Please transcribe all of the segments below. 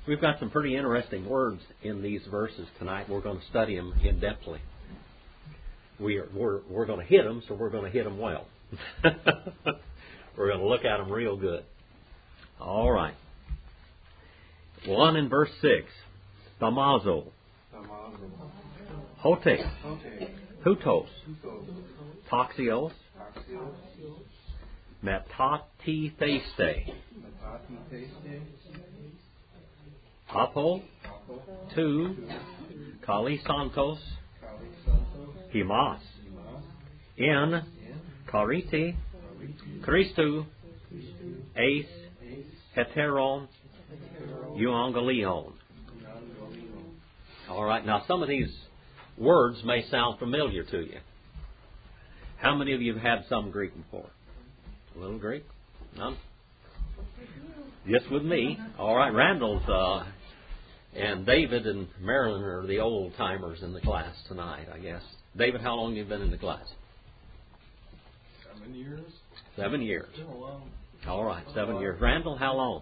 We've got some pretty interesting words in these verses tonight. We're going to study them in-depthly. We're going to hit them, so we're going to hit them well. We're going to look at them real good. All right. 1 in verse 6. Thamazo. Hote. Hutos. Toxios. Metatifeste. Apo. 2. Kalisantos. Himas. In. Karite. Christu. Ace. Heteron. Euangelion. All right, now some of these words may sound familiar to you. How many of you have had some Greek before? A little Greek? None? Just with me. All right, Randall's and David and Marilyn are the old timers in the class tonight, I guess. David, how long have you been in the class? 7 years. 7 years. Been a long. All right, 7 years. Randall, how long?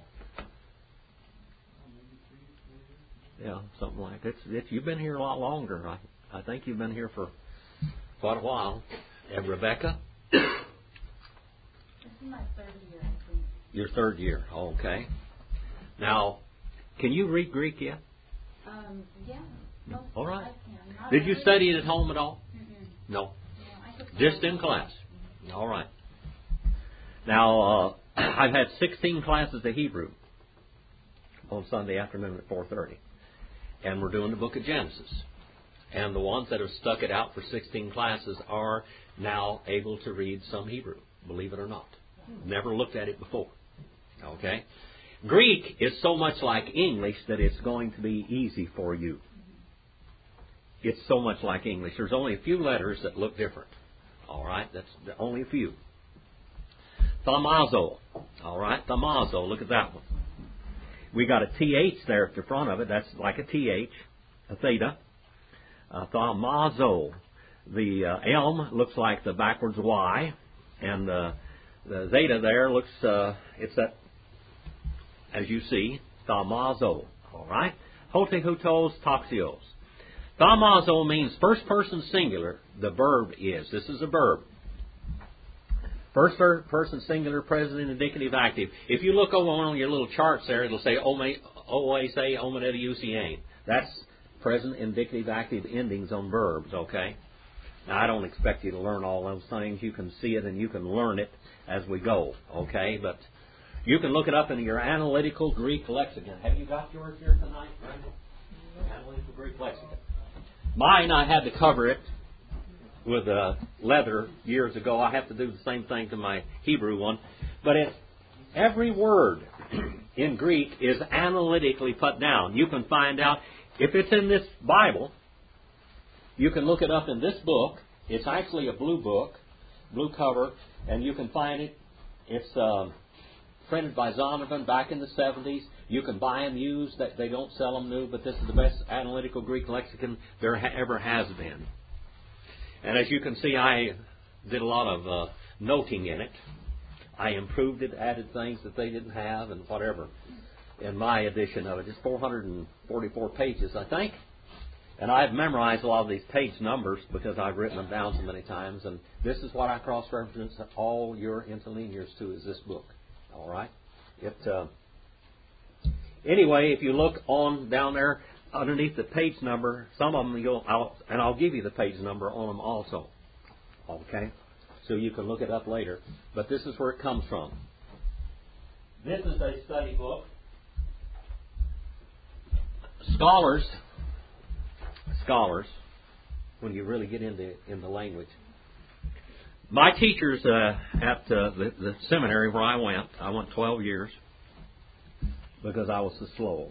Yeah, something like that. You've been here a lot longer. I think you've been here for quite a while. And Rebecca? This is my 3rd year, I think. Your 3rd year. Okay. Now, can you read Greek yet? Yeah. All right. I can. Did you study it at home at all? Mm-mm. No. I could Just in class. All right. Now, I've had 16 classes of Hebrew on Sunday afternoon at 4:30. And we're doing the book of Genesis. And the ones that have stuck it out for 16 classes are now able to read some Hebrew, believe it or not. Never looked at it before. Okay? Greek is so much like English that it's going to be easy for you. It's so much like English. There's only a few letters that look different. All right? That's only a few. Thamazo. All right? Thamazo. Look at that one. We got a TH there at the front of it. That's like a TH, a theta. Thamazo. The elm looks like the backwards Y. And the zeta there looks, it's that, as you see, thamazo. All right? Hotehutos toxios. Thamazo means first person singular. The verb is. This is a verb. First person singular, present, indicative, active. If you look over on your little charts there, it'll say oase, omenetiusiane. That's present, indicative, active endings on verbs, okay? Now, I don't expect you to learn all those things. You can see it and you can learn it as we go, okay? But you can look it up in your analytical Greek lexicon. Have you got yours here tonight, Randall? Analytical Greek lexicon. Mine, I had to cover it with leather years ago. I have to do the same thing to my Hebrew one. But every word in Greek is analytically put down. You can find out if it's in this Bible. You can look it up in this book. It's actually a blue book, blue cover, and you can find it. It's printed by Zondervan back in the 70s. You can buy them used. They don't sell them new, but this is the best analytical Greek lexicon there ever has been. And as you can see, I did a lot of noting in it. I improved it, added things that they didn't have, and whatever in my edition of it. It's 444 pages, I think. And I've memorized a lot of these page numbers because I've written them down so many times. And this is what I cross-reference all your interlinears to, is this book. All right? Anyway, if you look on down there, underneath the page number, some of them I'll give you the page number on them also. Okay? So you can look it up later. But this is where it comes from. This is a study book. Scholars, when you really get into the language. My teachers at the seminary where I went 12 years because I was so slow.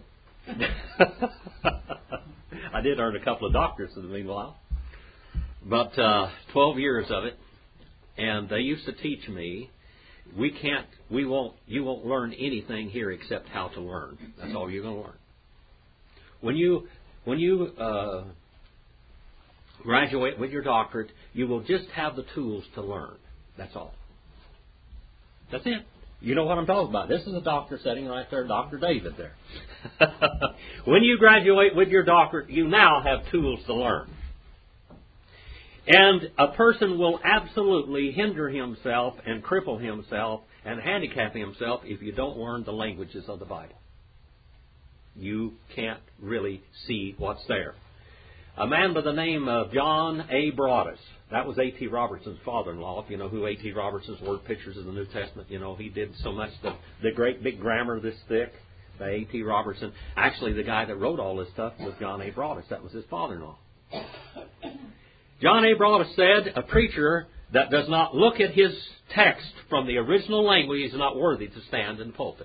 I did earn a couple of doctorates in the meanwhile, but 12 years of it, and they used to teach me, you won't learn anything here except how to learn. That's all you're going to learn. When you graduate with your doctorate, you will just have the tools to learn. That's all. That's it. You know what I'm talking about. This is a doctor sitting right there, Dr. David there. When you graduate with your doctorate, you now have tools to learn. And a person will absolutely hinder himself and cripple himself and handicap himself if you don't learn the languages of the Bible. You can't really see what's there. A man by the name of John A. Broadus. That was A.T. Robertson's father-in-law. If you know who A.T. Robertson's word pictures in the New Testament, you know, he did so much. The great big grammar this thick, the A.T. Robertson. Actually, the guy that wrote all this stuff was John A. Broadus. That was his father-in-law. John A. Broadus said, a preacher that does not look at his text from the original language is not worthy to stand in the pulpit.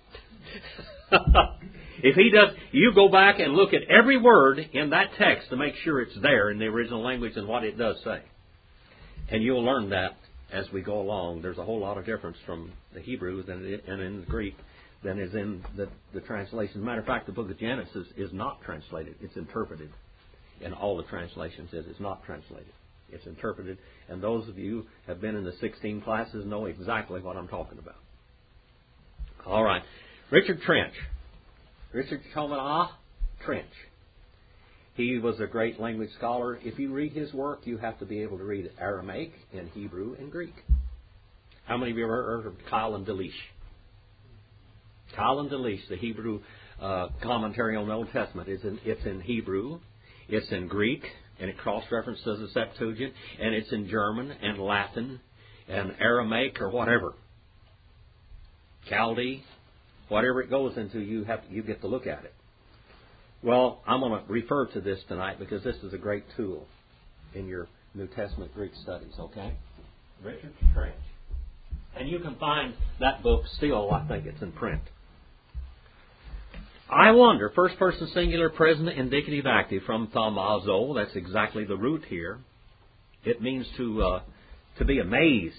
If he does, you go back and look at every word in that text to make sure it's there in the original language and what it does say. And you'll learn that as we go along. There's a whole lot of difference from the Hebrew and in the Greek than is in the translation. As a matter of fact, the book of Genesis is not translated. It's interpreted. In all the translations, it is not translated. It's interpreted. And those of you who have been in the 16 classes know exactly what I'm talking about. All right. Richard Trench. Richard Chominah Trench. He was a great language scholar. If you read his work, you have to be able to read Aramaic and Hebrew and Greek. How many of you have ever heard of Keil and Delitzsch? Keil and Delitzsch, the Hebrew commentary on the Old Testament, it's in Hebrew, it's in Greek, and it cross-references the Septuagint, and it's in German and Latin and Aramaic or whatever. Chaldee, whatever it goes into, you get to look at it. Well, I'm going to refer to this tonight because this is a great tool in your New Testament Greek studies, okay? Richard Trench. And you can find that book still, I think it's in print. I wonder, first person singular, present, indicative, active, from thaumazo, that's exactly the root here. It means to be amazed.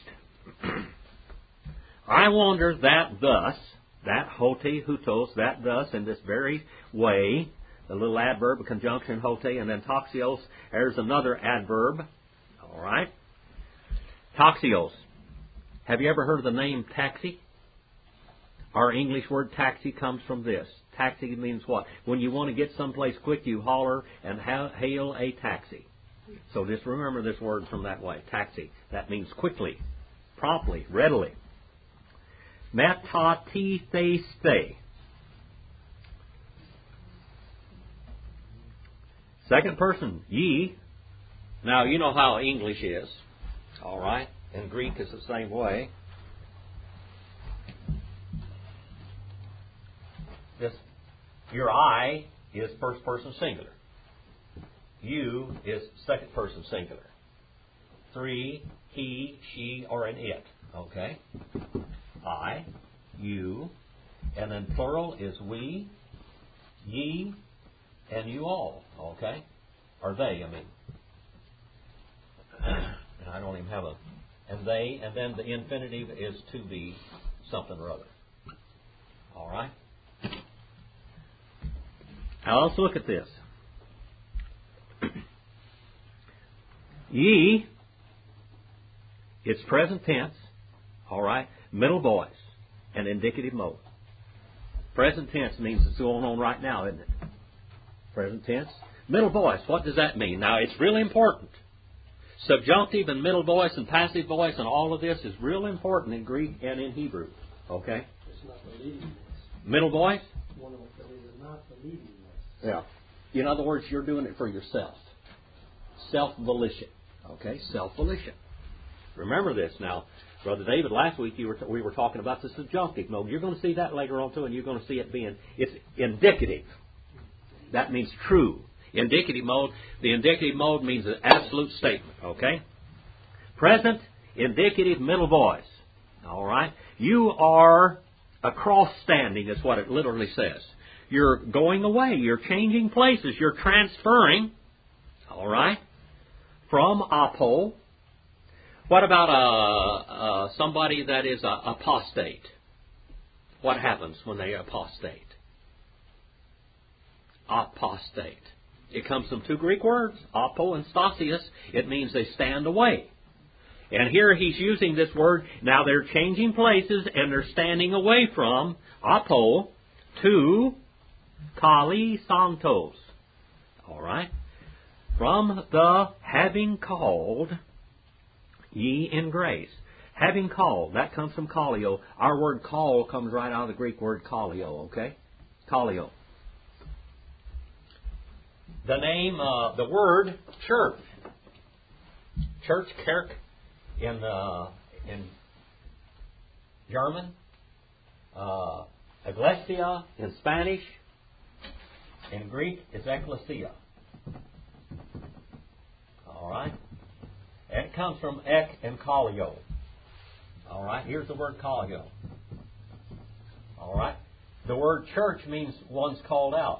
I wonder that thus, that hote, hutos, that thus, in this very way, the little adverb, conjunction, hote, and then toxios, there's another adverb. All right? Toxios. Have you ever heard of the name taxi? Our English word taxi comes from this. Taxi means what? When you want to get someplace quick, you holler and hail a taxi. So just remember this word from that way. Taxi. That means quickly, promptly, readily. Metatitheste. Second person, ye. Now, you know how English is. All right? And Greek is the same way. Your I is first person singular. You is second person singular. Three, he, she, or an it. Okay? I, you, and then plural is we, ye, and you all. Okay? Or they, I mean. And I don't even have a... And they, and then the infinitive is to be something or other. All right? Now let's look at this. Ye, it's present tense, all right, middle voice, and indicative mode. Present tense means it's going on right now, isn't it? Present tense. Middle voice, what does that mean? Now, it's really important. Subjunctive and middle voice and passive voice and all of this is real important in Greek and in Hebrew. Okay? It's not the leading voice. Middle voice? One of them is not the leading voice. Yeah. In other words, you're doing it for yourself. Self-volition. Okay? Self-volition. Remember this now. Brother David, last week we were talking about the subjunctive mode. You're going to see that later on too, and you're going to see it being, it's indicative. That means true. Indicative mode, the indicative mode means an absolute statement. Okay? Present, indicative, middle voice. All right? You are across standing is what it literally says. You're going away. You're changing places. You're transferring, all right, from apo. What about somebody that is apostate? What happens when they apostate? Apostate. It comes from two Greek words, apo and stasios. It means they stand away. And here he's using this word. Now they're changing places and they're standing away from apo to kali santos. All right? From the having called ye in grace. Having called, that comes from kallio. Our word call comes right out of the Greek word kallio, okay? Kallio. The name, the word church. Church, Kirk, in German. Iglesia in Spanish. In Greek, it's ecclesia. All right? It comes from ek and kallio. All right? Here's the word kallio. All right? The word church means one's called out.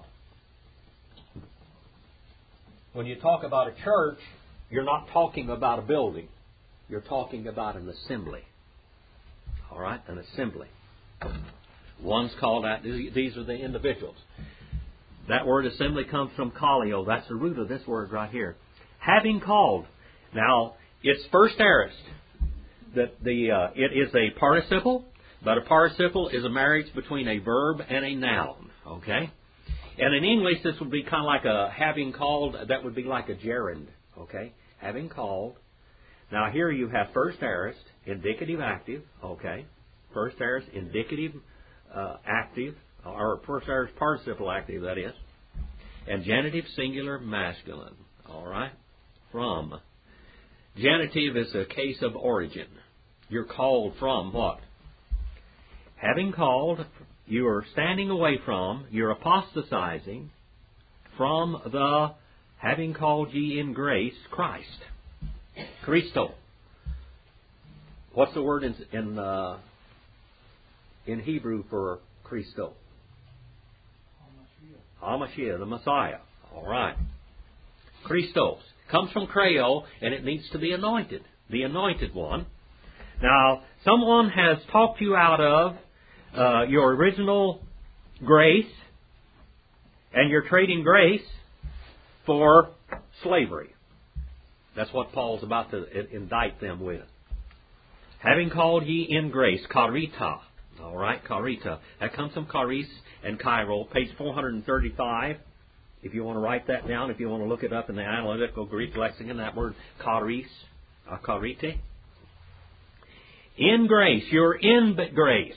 When you talk about a church, you're not talking about a building. You're talking about an assembly. All right? An assembly. One's called out. These are the individuals. That word assembly comes from kallio. That's the root of this word right here. Having called. Now, it's first aorist. It is a participle, but a participle is a marriage between a verb and a noun. Okay? And in English, this would be kind of like a having called. That would be like a gerund. Okay? Having called. Now, here you have first aorist, indicative active. Okay? First aorist, indicative active, or first aorist participle active, that is. And genitive singular masculine. All right? From. Genitive is a case of origin. You're called from what? Having called, you are standing away from, you're apostatizing from the having called ye in grace, Christ. Christo. What's the word in Hebrew for Christo? Hamashiach, the Messiah. All right. Christos. Comes from Creole, and it needs to be anointed. The anointed one. Now, someone has talked you out of your original grace, and you're trading grace for slavery. That's what Paul's about to indict them with. Having called ye in grace, karita. All right, karita. That comes from charis and kairo, page 435. If you want to write that down, if you want to look it up in the analytical Greek lexicon, that word charis, karite. In grace, you're in grace.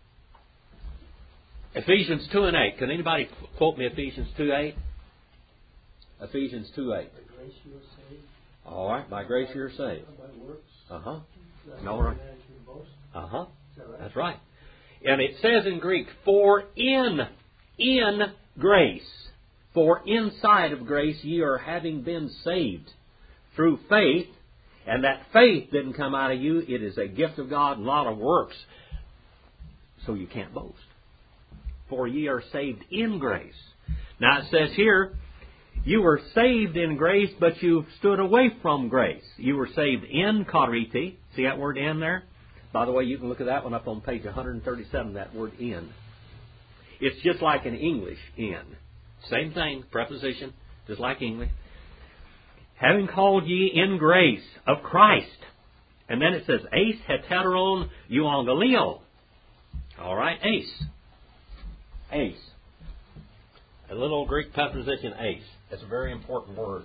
Ephesians 2 and 8. Can anybody quote me Ephesians 2:8? Ephesians 2:8. By grace you are saved. All right, by grace you're saved. By works. Uh-huh. No, right. Uh-huh. Right? That's right. And it says in Greek, for in grace, for inside of grace ye are having been saved through faith, and that faith didn't come out of you. It is a gift of God, not of works. So you can't boast. For ye are saved in grace. Now it says here, you were saved in grace, but you stood away from grace. You were saved in kariti. See that word in there? By the way, you can look at that one up on page 137, that word in. It's just like in English, in. Same thing, preposition, just like English. Having called ye in grace of Christ. And then it says, eis heteron euangelion. All right, eis. Eis. A little Greek preposition, eis. It's a very important word.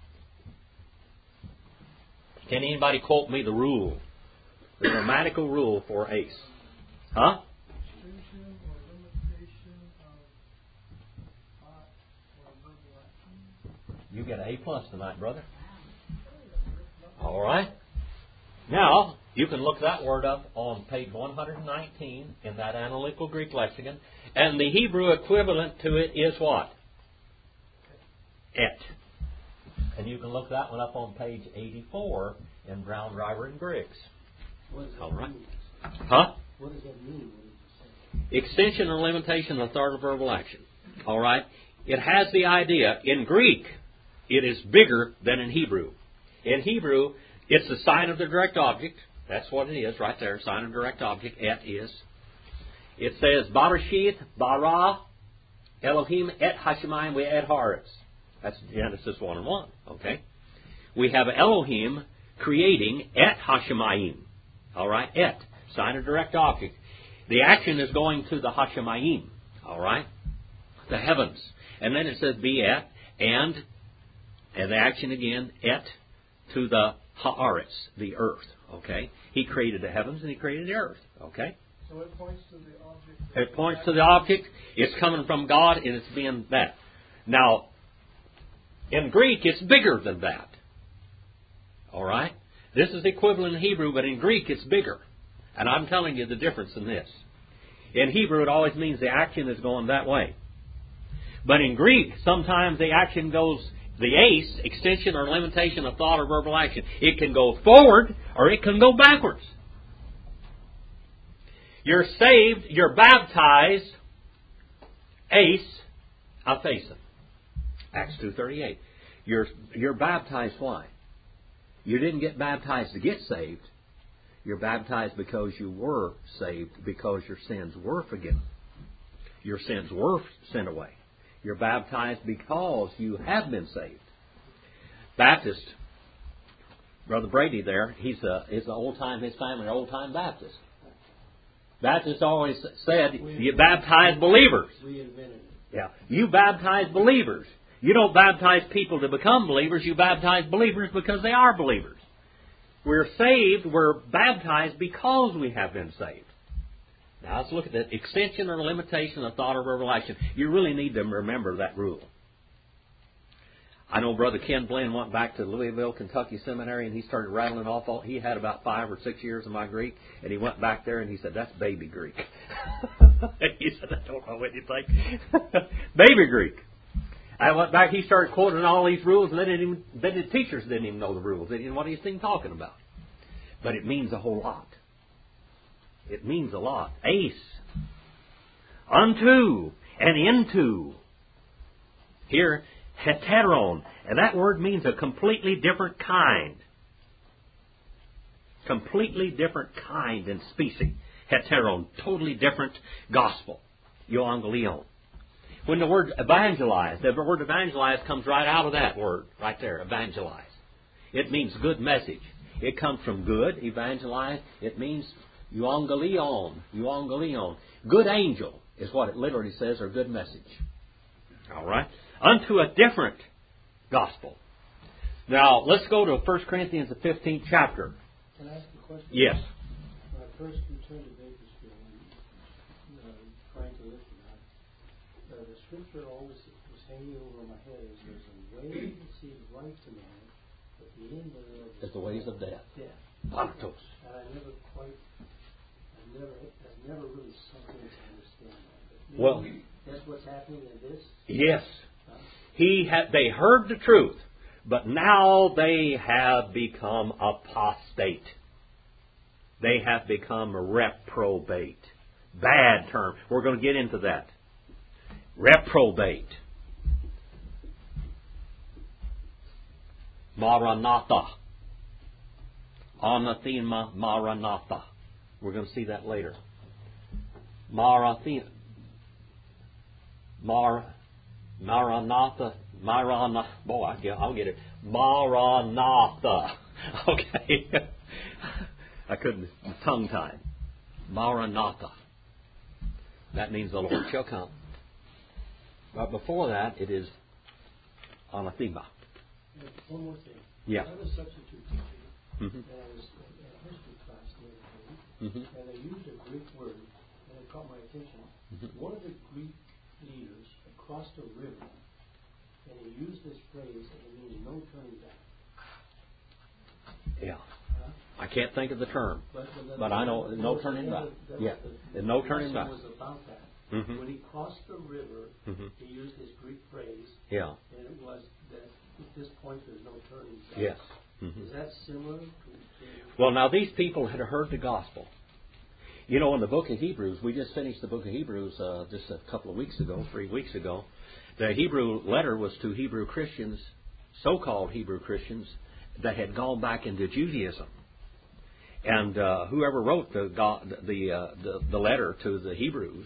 Can anybody quote me the rule? The grammatical rule for eis. Huh? Extension or limitation of thought or verbal action. You get an A+ tonight, brother. All right. Now, you can look that word up on page 119 in that analytical Greek lexicon. And the Hebrew equivalent to it is what? Et. And you can look that one up on page 84 in Brown, Driver, and Briggs. What does that All right. mean? Huh? What does that mean? What did you say? Extension or limitation of third verbal action. All right. It has the idea. In Greek, it is bigger than in Hebrew. In Hebrew, it's the sign of the direct object. That's what it is right there. Sign of direct object. Et is. It says, Barashit, bara, Elohim et hashemayim ve et haaretz. That's Genesis 1:1. Okay. We have Elohim creating et Hashemayim. All right, et, sign of direct object. The action is going to the Hashemayim. All right, the heavens. And then it says be et, and the action again, et, to the haaretz, the earth. Okay, He created the heavens and He created the earth. Okay. So it points to the object. It points to the object. It's coming from God, and it's being that. Now, in Greek, it's bigger than that. All right? This is equivalent in Hebrew, but in Greek, it's bigger. And I'm telling you the difference in this. In Hebrew, it always means the action is going that way. But in Greek, sometimes the action goes, the ace, extension or limitation of thought or verbal action. It can go forward, or it can go backwards. You're saved, you're baptized, ace, aphasin. Acts 2:38. You're baptized why? You didn't get baptized to get saved. You're baptized because you were saved, because your sins were forgiven. Your sins were sent away. You're baptized because you have been saved. Baptist, Brother Brady there, he's his family are old-time Baptist. Baptists always said, you baptize believers. We invented it. Yeah, you baptize believers. You don't baptize people to become believers. You baptize believers because they are believers. We're saved. We're baptized because we have been saved. Now let's look at the extension or limitation of thought or verbal action. You really need to remember that rule. I know Brother Ken Blinn went back to Louisville, Kentucky Seminary, and he started rattling off all. He had about 5 or 6 years of my Greek, and he went back there and he said, "That's baby Greek." He said, "I don't know what you think." Baby Greek. I went back. He started quoting all these rules, and the teachers didn't even know the rules. They didn't know what he was even talking about. But it means a whole lot. It means a lot. Ace, unto, and into. Here, heteron, and that word means a completely different kind. Completely different kind and species. Heteron, totally different gospel. Euangelion. When the word evangelize comes right out of that word, right there, evangelize. It means good message. It comes from good, evangelize. It means euangelion. Good angel is what it literally says, or good message. All right? Unto a different gospel. Now, let's go to 1 Corinthians, the 15th chapter. Can I ask a question? Yes. When I first returned to Bakersfield and trying to listen, the scripture always was hanging over my head as there's a way that seems right to man, but the end thereof It's the ways of death. death. Thanatos. And I've never really sunk in to understand that. But Well, that's what's happening in this? yes. They heard the truth, but now they have become apostate. They have become reprobate. Bad term. We're going to get into that. Reprobate. Maranatha. Anathema Maranatha. We're going to see that later. Maranatha. Boy, I'll get it. Maranatha. Okay. I couldn't tongue tie. Maranatha. That means the Lord shall come. But before that, it is anathema. One more thing. Yeah. I was a substitute teacher, Mm-hmm. and I was in a history class the other day, Mm-hmm. and they used a Greek word, and it caught my attention. Mm-hmm. One of the Greek leaders crossed a river, and he used this phrase, and it means no turning back. Yeah. I can't think of the term, but I know no turning back. Yeah, and no turning back. Was about that. Mm-hmm. When he crossed the river, Mm-hmm. he used this Greek phrase, Yeah. and it was that at this point there's no turning back. Yes. Mm-hmm. Is that similar to Well, now these people had heard the gospel. You know, in the book of Hebrews, we just finished the book of Hebrews just a couple of weeks ago, 3 weeks ago. The Hebrew letter was to Hebrew Christians, so-called Hebrew Christians, that had gone back into Judaism. And whoever wrote the letter to the Hebrews,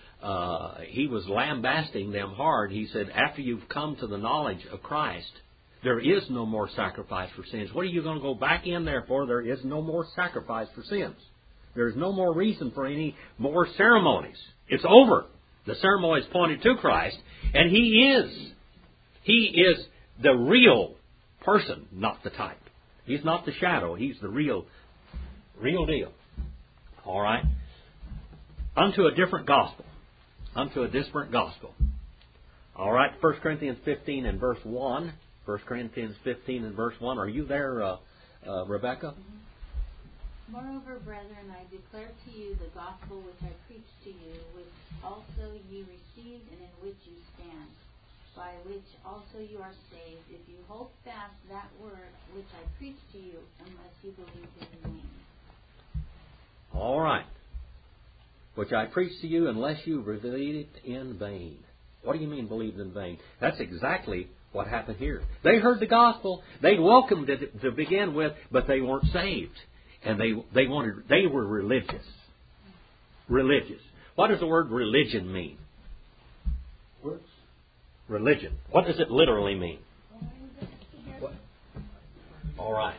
he was lambasting them hard. He said, after you've come to the knowledge of Christ, There is no more sacrifice for sins. What are you going to go back in there for? There is no more sacrifice for sins. There's no more reason for any more ceremonies. It's over. The ceremony is pointed to Christ, and He is the real person, not the type. He's not the shadow. He's the real deal. All right? Unto a different gospel. Unto a different gospel. All right, 1 Corinthians 15 and verse 1. 1 Corinthians 15 and verse 1. Are you there, Rebecca? Moreover, brethren, I declare to you the gospel which I preached to you, which also ye received and in which you stand, by which also you are saved, if you hold fast that word which I preached to you, unless you believed in vain. All right. Which I preached to you, unless you believed in vain. What do you mean believed in vain? That's exactly what happened here. They heard the gospel. They welcomed it to begin with, but they weren't saved. And they were religious. Religious. What does the word religion mean? Works. Religion. What does it literally mean? What? All right.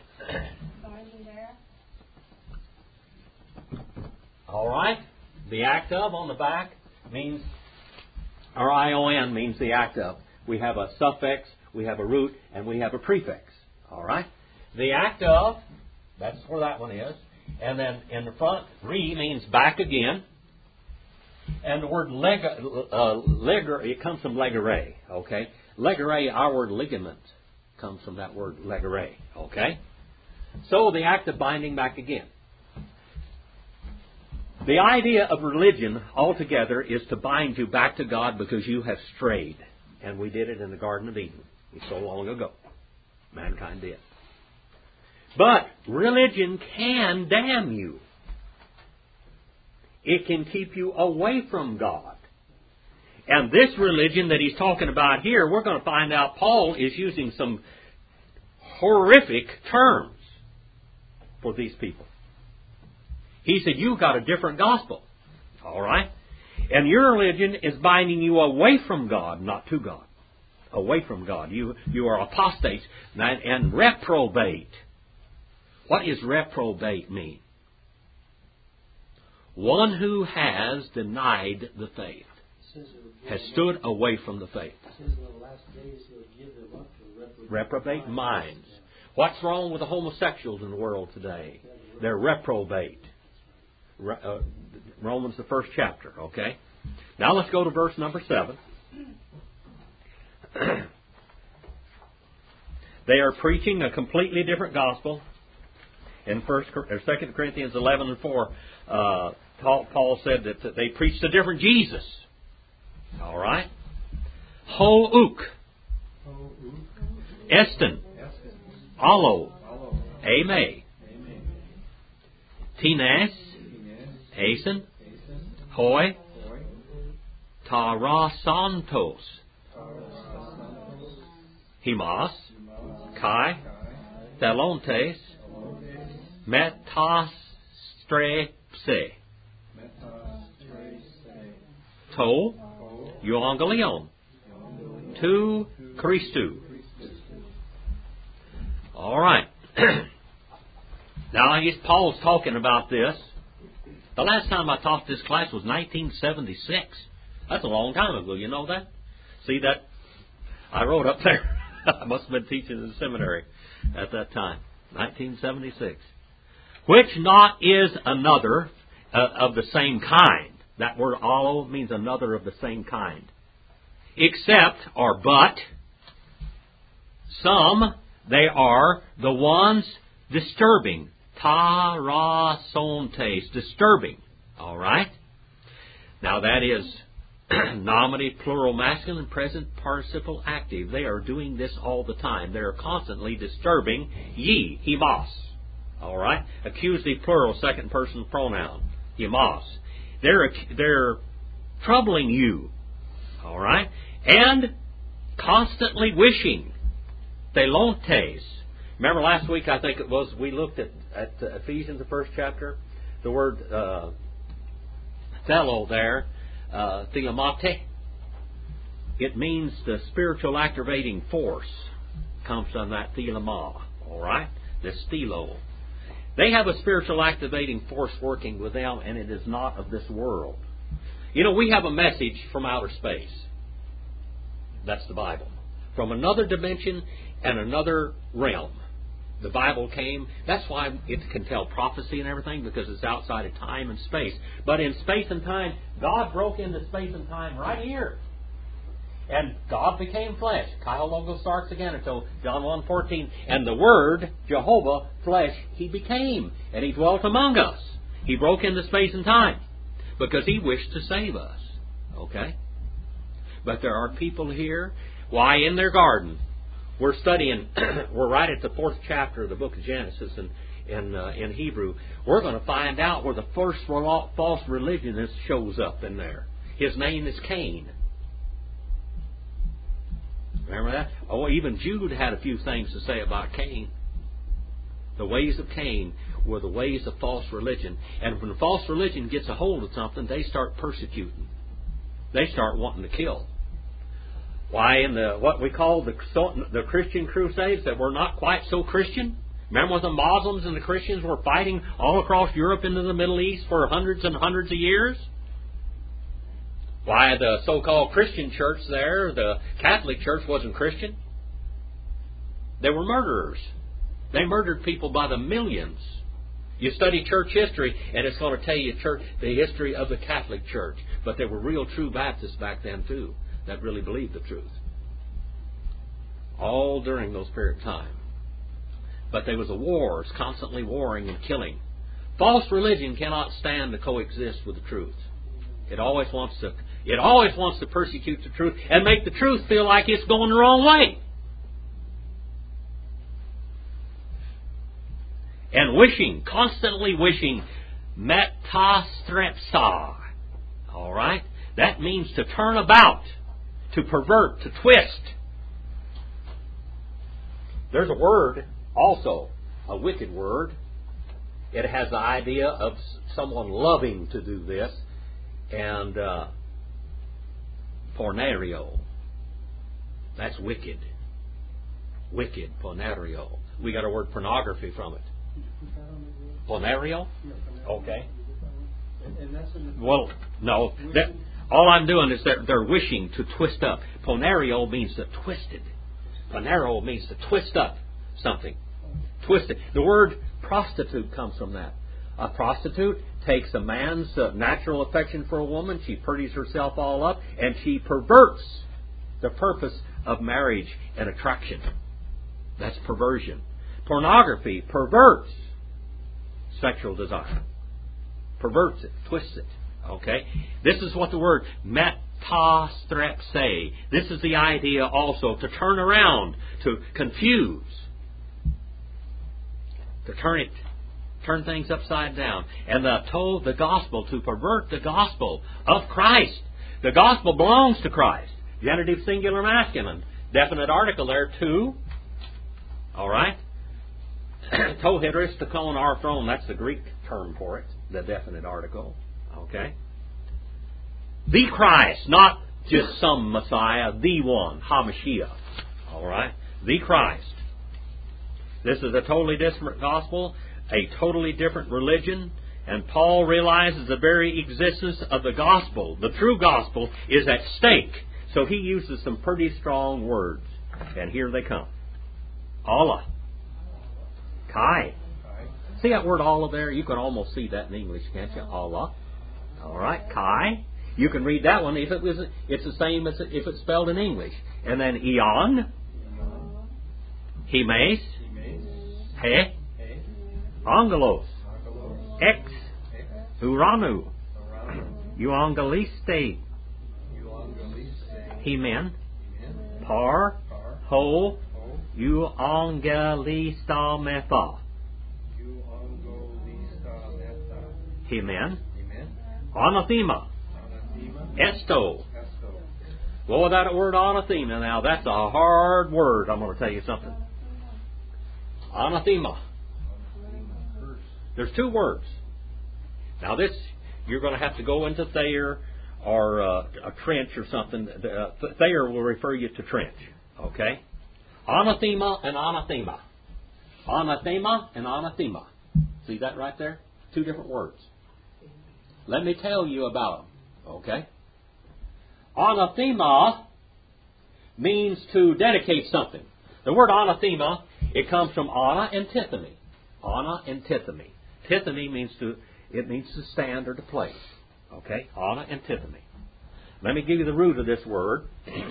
All right. The act of on the back means, or ION means the act of. We have a suffix, we have a root, and we have a prefix. All right. The act of, that's where that one is. And then in the front, re means back again. And the word it comes from legere, okay? Legere, our word ligament, comes from that word legere, okay? So the act of binding back again. The idea of religion altogether is to bind you back to God because you have strayed. And we did it in the Garden of Eden so long ago. Mankind did. But religion can damn you. It can keep you away from God. And this religion that he's talking about here, we're going to find out Paul is using some horrific terms for these people. He said, you've got a different gospel. All right? And your religion is binding you away from God, not to God. Away from God. You are apostates and reprobate. What does reprobate mean? One who has denied the faith. Has stood away from the faith. Reprobate minds. What's wrong with the homosexuals in the world today? They're reprobate. Romans, the first chapter, okay? Now let's go to verse number 7. They are preaching a completely different gospel. In 2 Corinthians 11 and 4, Paul said that they preached a different Jesus. All right? Ho-uk. Eston. Alo. Ame. Tines. Asen. Hoi. Tarasantos. Himas. Kai. Thelontes. Metastrepse. To Euangelion. To Christu. All right. Now, I guess Paul's talking about this. The last time I taught this class was 1976. That's a long time ago. You know that? See that? I wrote up there. I must have been teaching in the seminary at that time. 1976. Which not is another of the same kind. That word allo means another of the same kind. Except, or but, some, they are the ones disturbing. Tarasontes, disturbing. All right? Now that is nominative, plural, masculine, present, participle, active. They are doing this all the time. They are constantly disturbing ye, himas. All right? Accusative, plural, second person pronoun, himas. They're troubling you. All right? And constantly wishing. Thelontes. Remember last week, I think it was, we looked at Ephesians, the first chapter. The word thelo there, theomate. It means the spiritual activating force. comes from that thelema. All right? This stelo. They have a spiritual activating force working with them, and it is not of this world. You know, we have a message from outer space. That's the Bible. From another dimension and another realm. The Bible came. That's why it can tell prophecy and everything, because it's outside of time and space. But in space and time, God broke into space and time right here. And God became flesh. Kyle Logo starts again until John 1:14. And the Word, Jehovah, flesh, He became. And He dwelt among us. He broke into space and time because He wished to save us. Okay? But there are people here, why, in their garden, we're studying, we're right at the 4th chapter of the book of Genesis in Hebrew. We're going to find out where the first false religionist shows up in there. His name is Cain. Remember that? Oh, even Jude had a few things to say about Cain. The ways of Cain were the ways of false religion. And when false religion gets a hold of something, they start persecuting. They start wanting to kill. Why, in what we call the Christian Crusades that were not quite so Christian? Remember when the Muslims and the Christians were fighting all across Europe into the Middle East for hundreds and hundreds of years? Why, the so-called Christian church there, the Catholic Church, wasn't Christian. They were murderers. They murdered people by the millions. You study church history, and it's going to tell you the history of the Catholic Church. But there were real true Baptists back then, too, that really believed the truth. All during those period of time. But there was a wars, constantly warring and killing. False religion cannot stand to coexist with the truth. It always wants to persecute the truth and make the truth feel like it's going the wrong way. And constantly wishing, metastrepsa. All right? That means to turn about, to pervert, to twist. There's a word also, a wicked word. It has the idea of someone loving to do this. And pornerio. That's wicked. Wicked, pornerio. We got a word pornography from it. Pornerio? Okay. Well, no. All I'm doing is they're wishing to twist up. Pornerio means to twist it. Pornero means to twist up something. Twist it. The word prostitute comes from that. A prostitute takes a man's natural affection for a woman, she pretties herself all up, and she perverts the purpose of marriage and attraction. That's perversion. Pornography perverts sexual desire. Perverts it, twists it. Okay? This is what the word metastrepse. This is the idea also to turn around, to confuse, to turn things upside down. And told the gospel, to pervert the gospel of Christ. The gospel belongs to Christ. Genitive, singular, masculine. Definite article there, to. All right? To hydristikon arthron, that's the Greek term for it. The definite article. Okay? The Christ, not just some Messiah, the one, HaMashiach. All right? The Christ. This is a totally different gospel, a totally different religion, and Paul realizes the very existence of the gospel, the true gospel, is at stake. So he uses some pretty strong words. And here they come. Allah. Kai. See that word Allah there? You can almost see that in English, can't you? Allah. All right. Kai. You can read that one. It's the same as if it's spelled in English. And then Eon. Himes. He. Angelos. Ex. Uranu. Euangeliste. Hemen. Par. Ho. Euangelistametha. Hemen. Anathema. Esto. Well, that word anathema, now that's a hard word. I'm going to tell you something. Anathema. There's two words. Now this, you're going to have to go into Thayer or a trench or something. Thayer will refer you to trench. Okay? Anathema and anathema. Anathema and anathema. See that right there? Two different words. Let me tell you about them. Okay? Anathema means to dedicate something. The word anathema, it comes from ana and tithemi. Ana and tithemi. Tithemi means to stand or to place. Okay? Ana and tithemi. Let me give you the root of this word.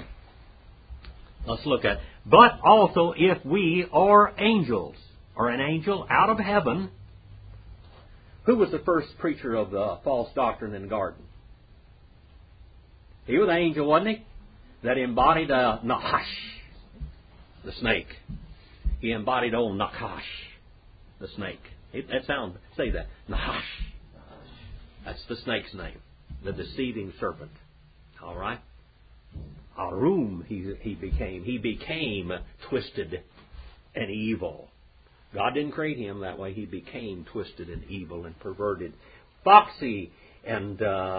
Let's look at it. But also if we are angels, or an angel out of heaven. Who was the first preacher of the false doctrine in the garden? He was an angel, wasn't he? That embodied Nahash, the snake. He embodied old Nakash, the snake. Say that. Nahash. That's the snake's name. The deceiving serpent. All right? Arum he became. He became twisted and evil. God didn't create him that way. He became twisted and evil and perverted. Foxy and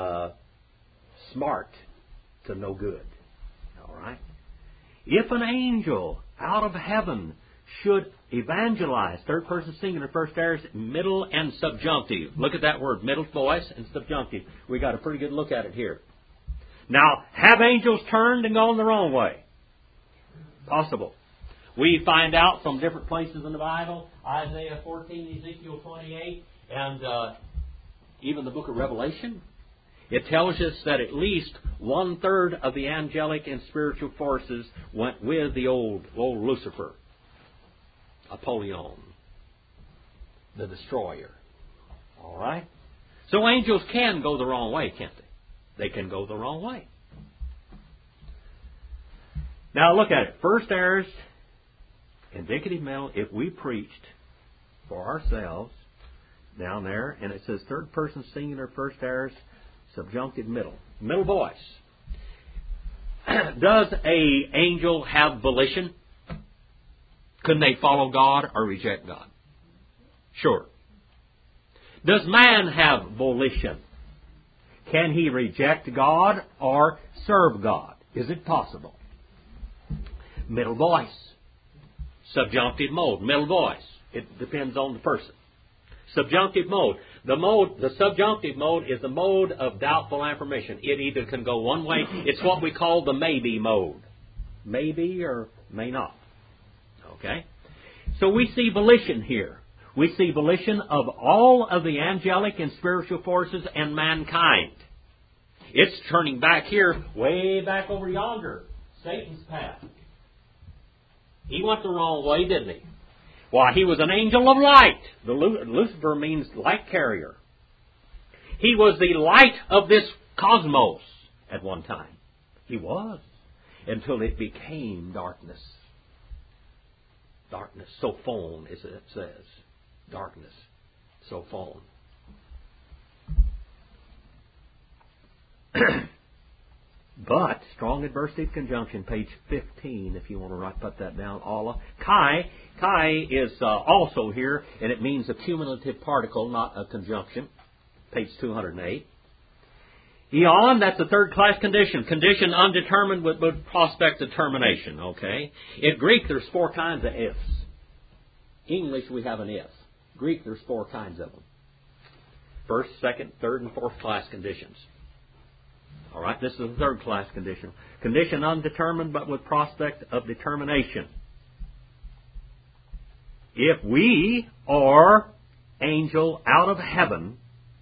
smart to no good. All right? If an angel out of heaven should evangelize, third person singular, first aorist, middle and subjunctive. Look at that word, middle voice and subjunctive. We got a pretty good look at it here. Now, have angels turned and gone the wrong way? Possible. We find out from different places in the Bible, Isaiah 14, Ezekiel 28, and even the book of Revelation. It tells us that at least 1/3 of the angelic and spiritual forces went with the old Lucifer, Apollyon, the destroyer. All right? So angels can go the wrong way, can't they? They can go the wrong way. Now look at it. First aorist, indicative middle, if we preached for ourselves, down there, and it says third person singular, first aorist, subjunctive middle. Middle voice. Does a angel have volition? Couldn't they follow God or reject God? Sure. Does man have volition? Can he reject God or serve God? Is it possible? Middle voice. Subjunctive mode. Middle voice. It depends on the person. Subjunctive mode. The subjunctive mode is the mode of doubtful affirmation. It either can go one way. It's what we call the maybe mode. Maybe or may not. Okay? So we see volition here. We see volition of all of the angelic and spiritual forces and mankind. It's turning back here, way back over yonder, Satan's path. He went the wrong way, didn't he? Why, he was an angel of light. Lucifer means light carrier. He was the light of this cosmos at one time. He was. Until it became darkness. Darkness, sophon, as it says. Darkness, sophon. But, strong adversative conjunction, page 15, if you want to put that down, Allah. Chi is also here, and it means a cumulative particle, not a conjunction. Page 208. Eon, that's a third-class condition. Condition undetermined with prospect determination, okay? In Greek, there's 4 kinds of ifs. English, we have an if. Greek, there's 4 kinds of them. First, second, third, and fourth class conditions. All right, this is a third class condition. Condition undetermined but with prospect of determination. If we are angel out of heaven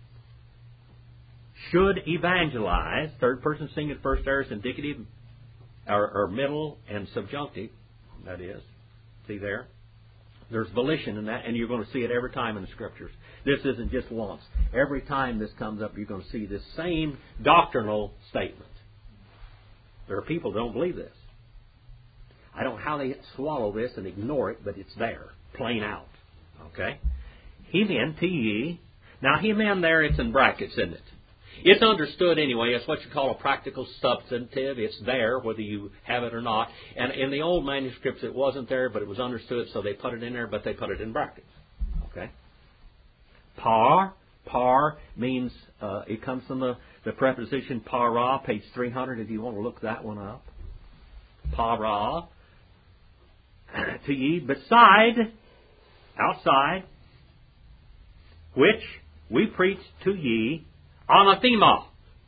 should evangelize, third person singular, first aorist, indicative, or middle and subjunctive, that is. See there? There's volition in that, and you're going to see it every time in the Scriptures. This isn't just once. Every time this comes up, you're going to see this same doctrinal statement. There are people who don't believe this. I don't know how they swallow this and ignore it, but it's there, plain out. Okay? Hemen, T-E. Now, hemen there, it's in brackets, isn't it? It's understood anyway. It's what you call a practical substantive. It's there, whether you have it or not. And in the old manuscripts, it wasn't there, but it was understood, so they put it in there, but they put it in brackets. Okay? Par means, it comes from the preposition para, page 300, if you want to look that one up. Para. to ye beside, outside, which we preach to ye anathema.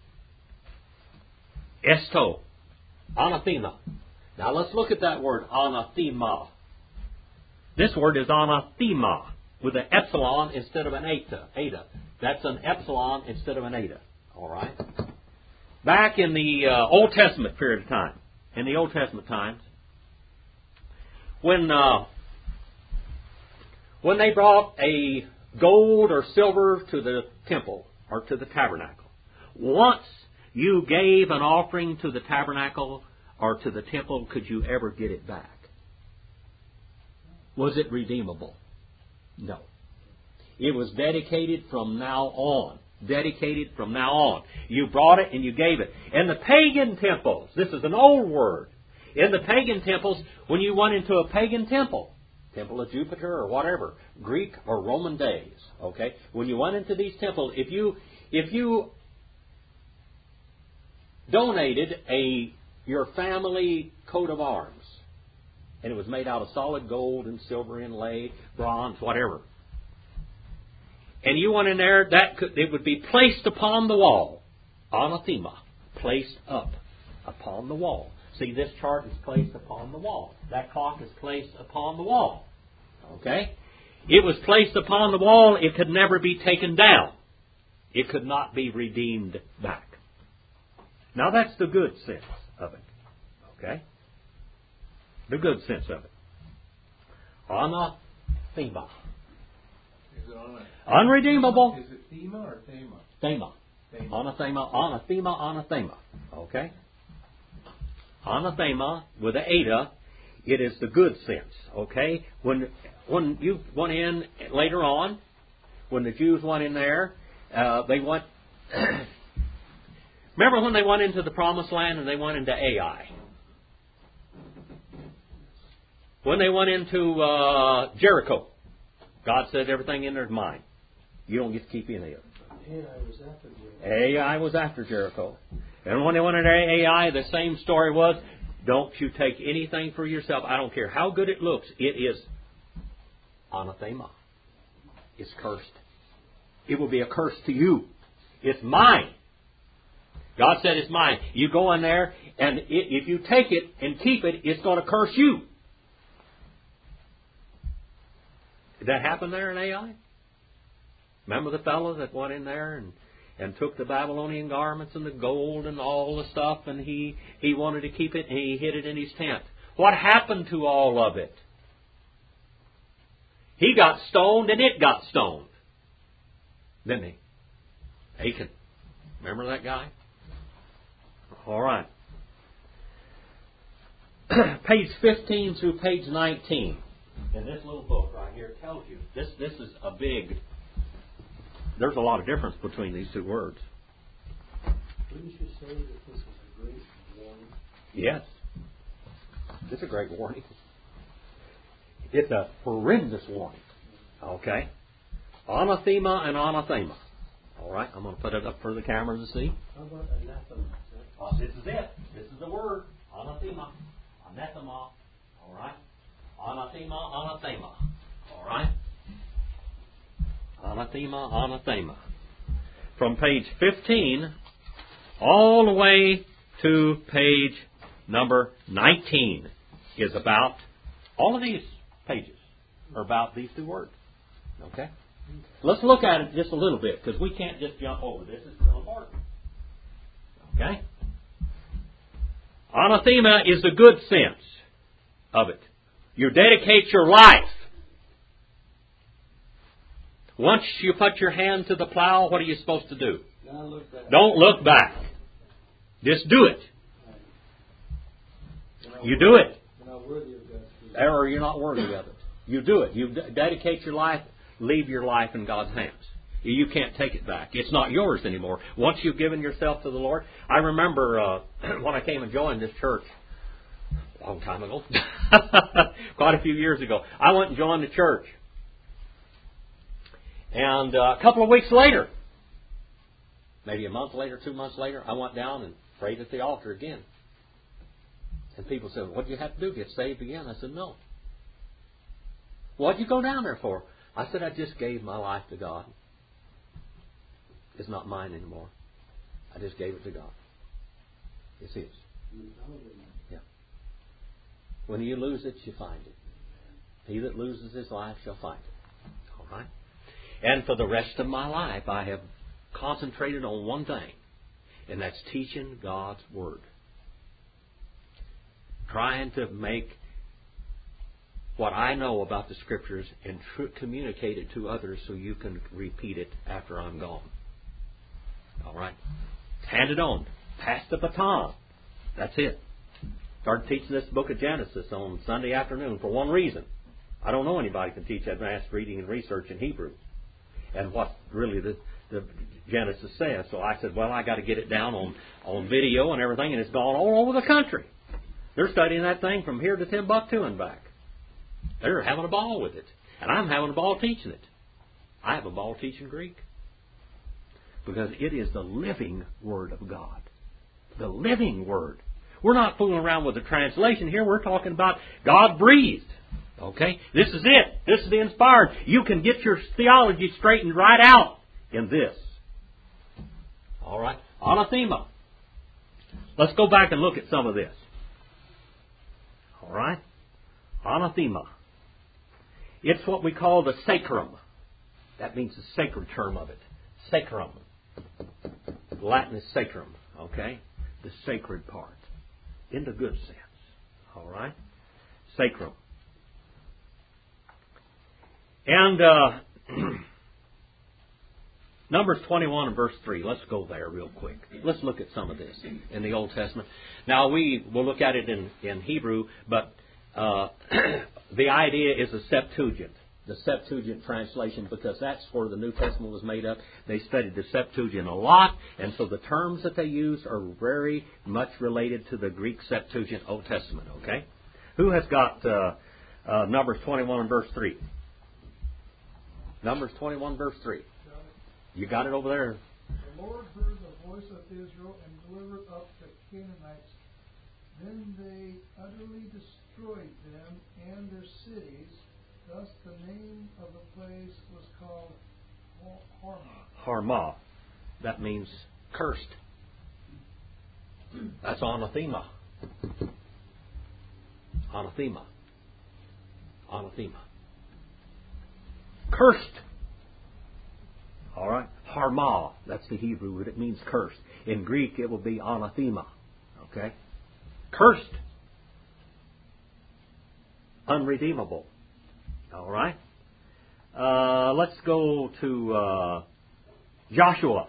Esto. Anathema. Now let's look at that word, anathema. This word is anathema, with an epsilon instead of an eta. That's an epsilon instead of an eta. All right? Back in the Old Testament period of time, in the Old Testament times, when they brought a gold or silver to the temple or to the tabernacle, once you gave an offering to the tabernacle or to the temple, could you ever get it back? Was it redeemable? No. It was dedicated from now on. Dedicated from now on. You brought it and you gave it. In the pagan temples, this is an old word. In the pagan temples, when you went into a pagan temple, temple of Jupiter or whatever, Greek or Roman days, okay? When you went into these temples, if you donated your family coat of arms, and it was made out of solid gold and silver inlaid, bronze, whatever, and you went in there, it would be placed upon the wall, anathema, placed up upon the wall. See, this chart is placed upon the wall. That clock is placed upon the wall. Okay? It was placed upon the wall. It could never be taken down. It could not be redeemed back. Now that's the good sense of it. Okay? The good sense of it. Anathema. Is it unredeemable. Is it thema or thema? Thema. Anathema, anathema. Okay? Anathema with an eta, it is the good sense. Okay? When you went in later on, when the Jews went in there, they went. Remember when they went into the Promised Land and they went into Ai? When they went into Jericho, God said everything in there is mine. You don't get to keep any of it. Ai was after Jericho. And when they went into Ai, the same story was, don't you take anything for yourself. I don't care how good it looks. It is anathema. It's cursed. It will be a curse to you. It's mine. God said it's mine. You go in there, and if you take it and keep it, it's going to curse you. Did that happen there in Ai? Remember the fellow that went in there and took the Babylonian garments and the gold and all the stuff, and he wanted to keep it, and he hid it in his tent. What happened to all of it? He got stoned, and it got stoned. Didn't he? Achan. Remember that guy? All right. Page 15 through page 19 in this little book right here tells you, this is a big... There's a lot of difference between these two words. Wouldn't you say that this is a great warning? Yes. It's a great warning. It's a horrendous warning. Okay? Anathema and anathema. All right? I'm going to put it up for the camera to see. How about anathema? This is it. This is the word. Anathema. Anathema. All right? Anathema, anathema. All right? Anathema, anathema. From page 15 all the way to page number 19 is about, all of these pages are about these two words. Okay? Let's look at it just a little bit, because we can't just jump over this. It's real important. Okay? Anathema is the good sense of it. You dedicate your life. Once you put your hand to the plow, what are you supposed to do? Don't look back. Just do it. You do it. Or you're not worthy of it. You do it. You dedicate your life, leave your life in God's hands. You can't take it back. It's not yours anymore. Once you've given yourself to the Lord. I remember when I came and joined this church a long time ago, quite a few years ago, I went and joined the church. And a couple of weeks later, maybe a month later, 2 months later, I went down and prayed at the altar again. And people said, what do you have to do? Get saved again? I said, no. What'd you go down there for? I said, I just gave my life to God. It's not mine anymore. I just gave it to God. It's His. Yeah. When you lose it, you find it. He that loses his life shall find it. All right? And for the rest of my life, I have concentrated on one thing, and that's teaching God's Word. Trying to make what I know about the Scriptures and communicate it to others so you can repeat it after I'm gone. All right? Hand it on. Pass the baton. That's it. Started teaching this book of Genesis on Sunday afternoon for one reason. I don't know anybody can teach advanced reading and research in Hebrew and what really the Genesis says. So I said, well, I got to get it down on video and everything, and it's gone all over the country. They're studying that thing from here to Timbuktu and back. They're having a ball with it. And I'm having a ball teaching it. I have a ball teaching Greek. Because it is the living Word of God. The living Word. We're not fooling around with the translation here. We're talking about God breathed. Okay? This is it. This is the inspired. You can get your theology straightened right out in this. All right? Anathema. Let's go back and look at some of this. All right? Anathema. It's what we call the sacrum. That means the sacred term of it. Sacrum. Latin is sacrum. Okay? The sacred part. In the good sense. All right? Sacrum. And Numbers 21 and verse 3. Let's go there real quick. Let's look at some of this in the Old Testament. Now, we will look at it in Hebrew, but the idea is a Septuagint. The Septuagint translation, because that's where the New Testament was made up. They studied the Septuagint a lot, and so the terms that they use are very much related to the Greek Septuagint Old Testament. Okay? Who has got Numbers 21 and verse 3? Numbers 21 verse 3. You got it over there? The Lord heard the voice of Israel and delivered up the Canaanites. Then they utterly destroyed them and their cities. Thus the name of the place was called Hormah. Hormah. That means cursed. That's anathema. Anathema. Anathema. Cursed. All right. Hormah. That's the Hebrew word. It means cursed. In Greek, it will be anathema. Okay. Cursed. Unredeemable. All right. Let's go to Joshua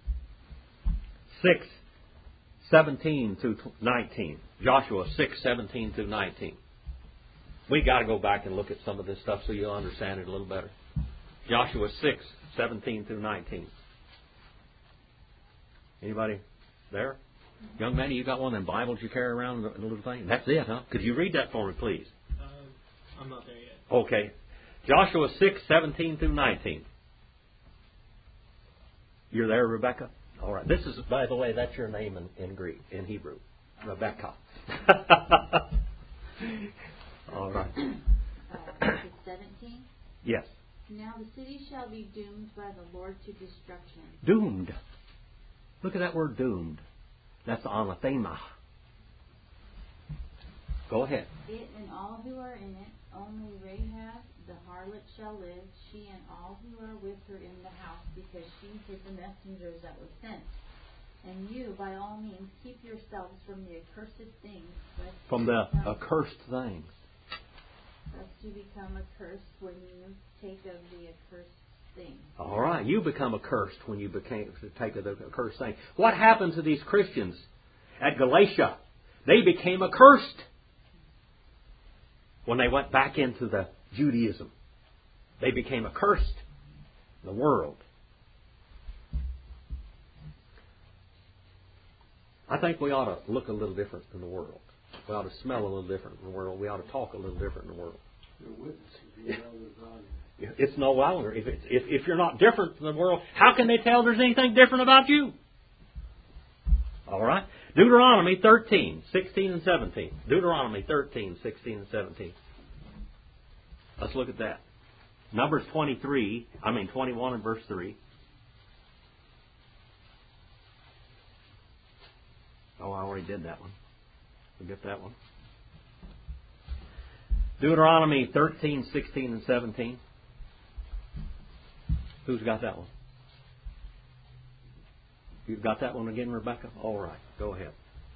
6:17 through 19. Joshua 6:17 through 19. We got to go back and look at some of this stuff so you'll understand it a little better. Joshua 6:17 through 19. Anybody there? Young man, you got one of them Bibles you carry around, the little thing? That's it, huh? Could you read that for me, please? I'm not there yet. Okay. Joshua 6:17 through 19. You're there, Rebecca? All right. This is, by the way, that's your name in Greek, in Hebrew. Rebecca. All right. 17. Yes. Now the city shall be doomed by the Lord to destruction. Doomed. Look at that word doomed. That's anathema. Go ahead. It and all who are in it, only Rahab the harlot shall live, she and all who are with her in the house, because she hid the messengers that were sent. And you, by all means, keep yourselves from the accursed things. From the accursed things. Lest you become accursed when you take of the accursed thing. All right. You become accursed when you take of the accursed thing. What happened to these Christians at Galatia? They became accursed when they went back into the Judaism. They became accursed in the world. I think we ought to look a little different in the world. We ought to smell a little different in the world. We ought to talk a little different in the world. It's no longer. If you're not different from the world, how can they tell there's anything different about you? All right. Deuteronomy 13, 16 and 17. Deuteronomy 13, 16 and 17. Let's look at that. Numbers 21 and verse 3. Oh, I already did that one. Forget that one. Deuteronomy 13, 16, and 17. Who's got that one? You've got that one again, Rebecca? All right. Go ahead.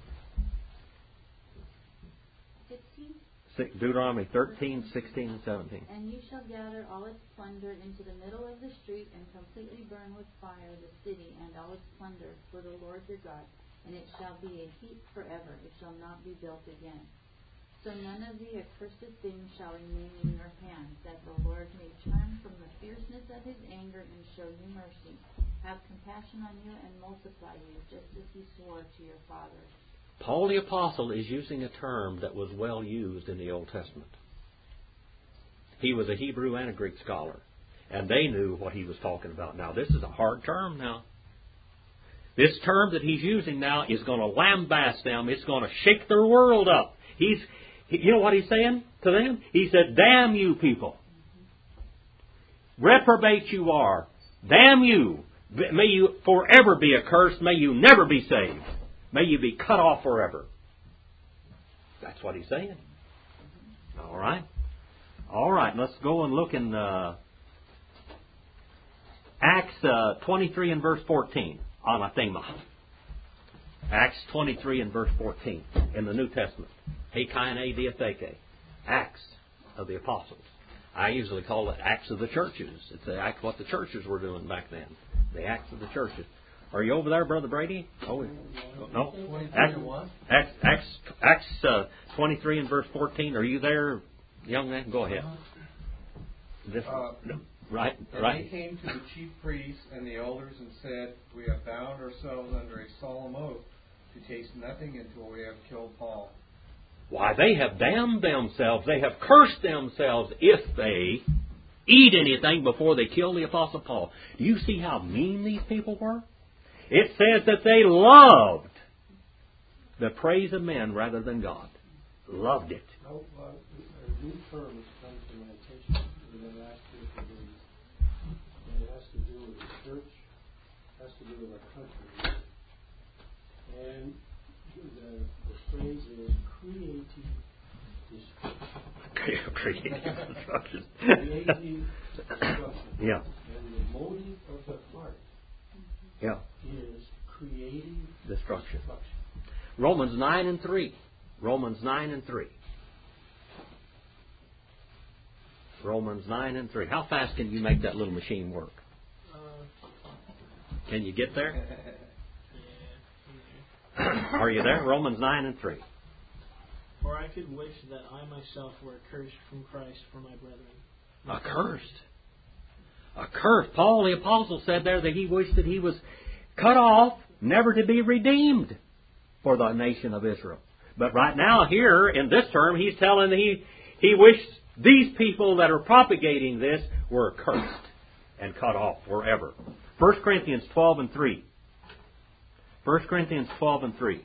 16. Deuteronomy 13, 16, and 17. And you shall gather all its plunder into the middle of the street and completely burn with fire the city and all its plunder for the Lord your God. And it shall be a heap forever. It shall not be built again. So none of the accursed things shall remain in your hands, that the Lord may turn from the fierceness of his anger and show you mercy, have compassion on you, and multiply you, just as he swore to your fathers. Paul the Apostle is using a term that was well used in the Old Testament. He was a Hebrew and a Greek scholar, and they knew what he was talking about. Now, this is a hard term now. This term that he's using now is going to lambaste them. It's going to shake their world up. You know what he's saying to them? He said, damn you people. Reprobate you are. Damn you. May you forever be accursed. May you never be saved. May you be cut off forever. That's what he's saying. All right. All right. Let's go and look in Acts 23 and verse 14. Anathema. Acts 23 and verse 14 in the New Testament. Heikaine diatheke. Acts of the Apostles. I usually call it Acts of the Churches. It's the act what the churches were doing back then. The Acts of the Churches. Are you over there, Brother Brady? Oh, no. Acts 23 and verse 14. Are you there, young man? Go ahead. Right. And they came to the chief priests and the elders and said, we have bound ourselves under a solemn oath to taste nothing until we have killed Paul. Why, they have damned themselves. They have cursed themselves if they eat anything before they kill the Apostle Paul. Do you see how mean these people were? It says that they loved the praise of men rather than God. Loved it. A new term has come to my attention in the last few days. And it has to do with the church, has to do with our country. And the phrase is creative destruction. Creative destruction. Creative destruction. Yeah. And the motive of the heart is creative destruction. Romans 9 and 3. Romans 9 and 3. Romans 9 and 3. How fast can you make that little machine work? Can you get there? Are you there? Romans 9 and 3. For I could wish that I myself were accursed from Christ for my brethren. Accursed. Accursed. Paul the Apostle said there that he wished that he was cut off, never to be redeemed for the nation of Israel. But right now here in this term he's telling he wished these people that are propagating this were cursed and cut off forever. 1 Corinthians 12 and 3. 1 Corinthians 12 and 3.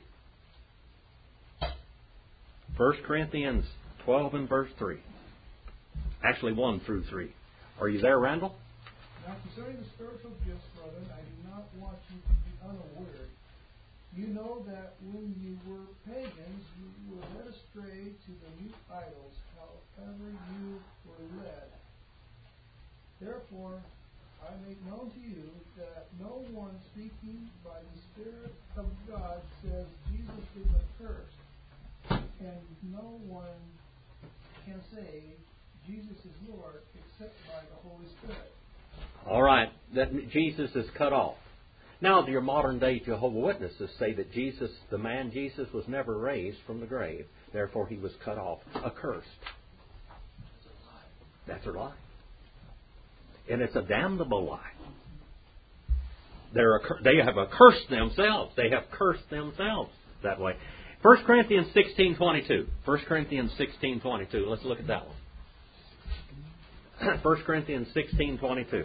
1 Corinthians 12 and verse 3. Actually 1 through 3. Are you there, Randall? Now concerning the spiritual gifts, brethren, I do not want you to be unaware. You know that when you were pagans, you were led astray to the new idols, however you were led. Therefore, I make known to you that no one speaking by the Spirit of God says Jesus is accursed, and no one can say Jesus is Lord except by the Holy Spirit. All right, that Jesus is cut off. Now, your modern day Jehovah's Witnesses say that Jesus, the man Jesus, was never raised from the grave. Therefore, he was cut off, accursed. That's a lie. And it's a damnable lie. They have accursed themselves. They have cursed themselves that way. 1 Corinthians 16:22. 1 Corinthians 16:22. Let's look at that one. 1 Corinthians 16:22.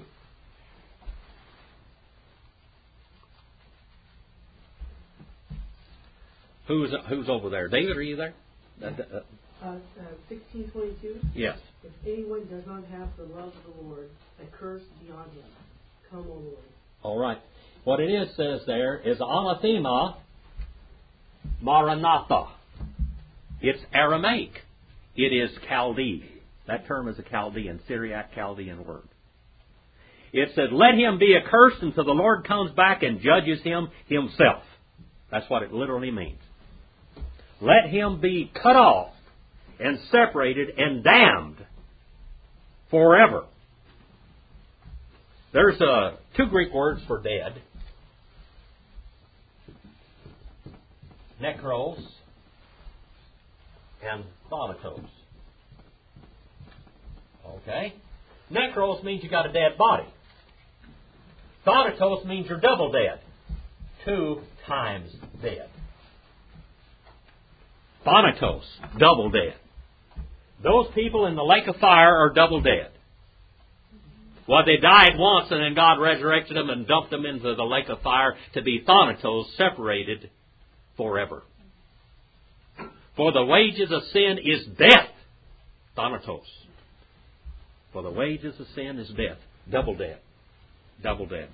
Who's over there? David, are you there? 16:22. Yes. If anyone does not have the love of the Lord, a curse be on him. Come, O Lord. All right. What it is says there is anathema maranatha. It's Aramaic. It is Chaldee. That term is a Chaldean, Syriac Chaldean word. It said, let him be accursed until the Lord comes back and judges him himself. That's what it literally means. Let him be cut off and separated and damned forever. There's two Greek words for dead. Necros and thanatos. Okay? Necros means you got a dead body. Thanatos means you're double dead. 2 times dead. Thanatos, double dead. Those people in the lake of fire are double dead. Well, they died once and then God resurrected them and dumped them into the lake of fire to be thanatos, separated forever. For the wages of sin is death. Thanatos. For the wages of sin is death. Double dead. Double dead.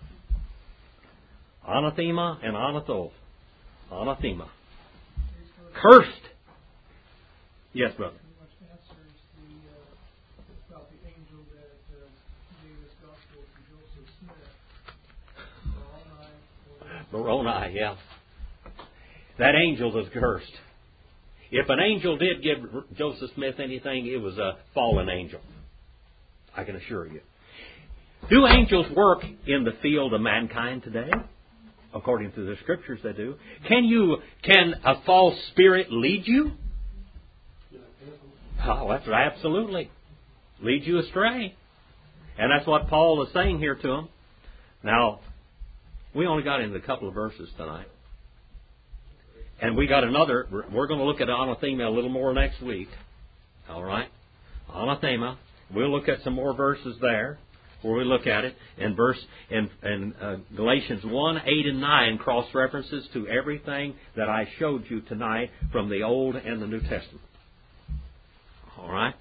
Anathema and anathos. Anathema. Cursed. Yes, brother. Pretty much answers about the angel that gave his gospel to Joseph Smith. Moroni, yeah. That angel was cursed. If an angel did give Joseph Smith anything, it was a fallen angel. I can assure you. Do angels work in the field of mankind today? According to the Scriptures, they do. Can a false spirit lead you? Oh, that's right, absolutely. Lead you astray. And that's what Paul is saying here to them. Now, we only got into a couple of verses tonight. And we got another. We're going to look at anathema a little more next week. All right? Anathema. We'll look at some more verses there where we look at it. And Galatians 1, 8, and 9 cross-references to everything that I showed you tonight from the Old and the New Testament. All right?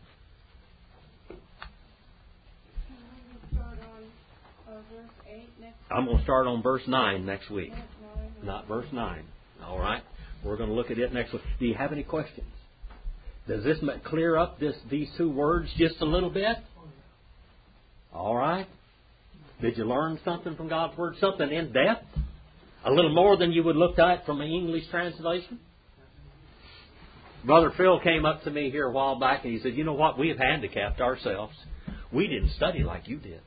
I'm going to start on verse 9 next week. Not verse 9. All right? We're going to look at it next week. Do you have any questions? Does this clear up these two words just a little bit? All right? Did you learn something from God's Word? Something in depth? A little more than you would look at from an English translation? Brother Phil came up to me here a while back and he said, you know what? We have handicapped ourselves. We didn't study like you did.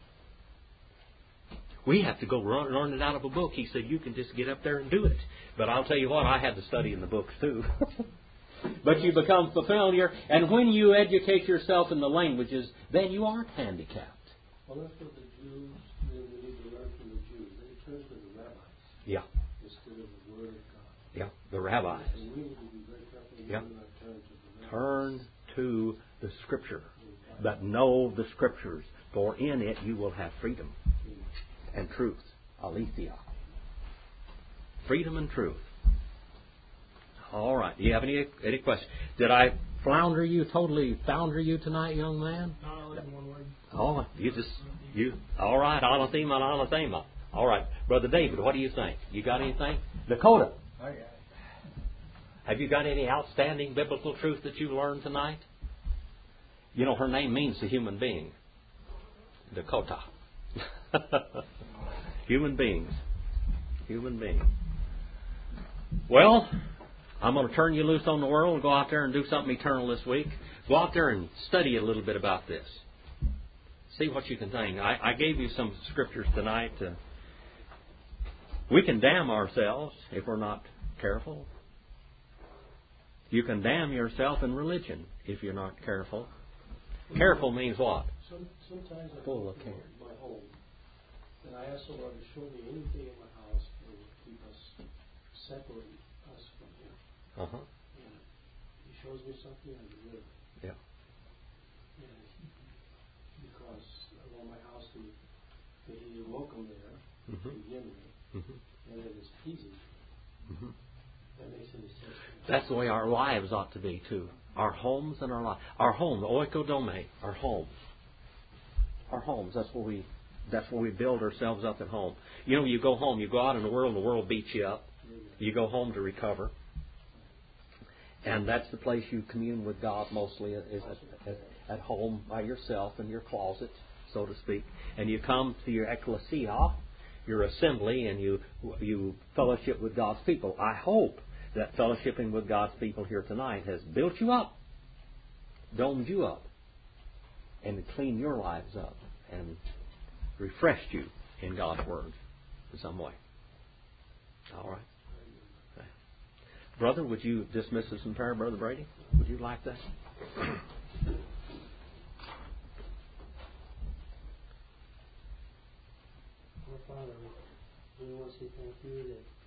We have to go learn it out of a book. He said, you can just get up there and do it. But I'll tell you what, I had to study in the books too. But you become familiar, and when you educate yourself in the languages, then you aren't handicapped. Well, that's what the Jews, they need to learn from the Jews. They turn to the rabbis. Yeah. Instead of the Word of God. Yeah, the rabbis. And we need to be very careful. Yeah. We do not turn to the rabbis. Turn to the Scripture. But know the Scriptures, for in it you will have freedom and truth. Aletheia. Freedom and truth. All right. Do you have any questions? Did I totally founder you tonight, young man? Not only in one word. Oh, all right. Anathema and anathema. All right. Brother David, what do you think? You got anything? Dakota. I got it. Have you got any outstanding biblical truth that you learned tonight? You know, her name means a human being. Dakota. Human beings. Human beings. Well, I'm going to turn you loose on the world and go out there and do something eternal this week. Go out there and study a little bit about this. See what you can think. I gave you some scriptures tonight. We can damn ourselves if we're not careful. You can damn yourself in religion if you're not careful. Careful means what? Sometimes I Full of go care. to my home, and I ask the Lord to show me anything in my house that will keep us, separate us from Him. Uh-huh. And He shows me something, I deliver. Yeah. And because I want my house to be welcome there to begin with, and it is easy. That makes any sense. That's the way our lives ought to be too. Our homes and our lives. Our home, the oikodome, our homes. Our homes. That's where we build ourselves up at home. You know, you go home, you go out in the world beats you up. You go home to recover. And that's the place you commune with God mostly, is at home by yourself in your closet, so to speak. And you come to your ecclesia, your assembly, and you fellowship with God's people. I hope that fellowshipping with God's people here tonight has built you up, domed you up, and cleaned your lives up, and refreshed you in God's Word in some way. All right. Okay. Brother, would you dismiss us in prayer, Brother Brady? Would you like that? Our Father, we want to say thank you that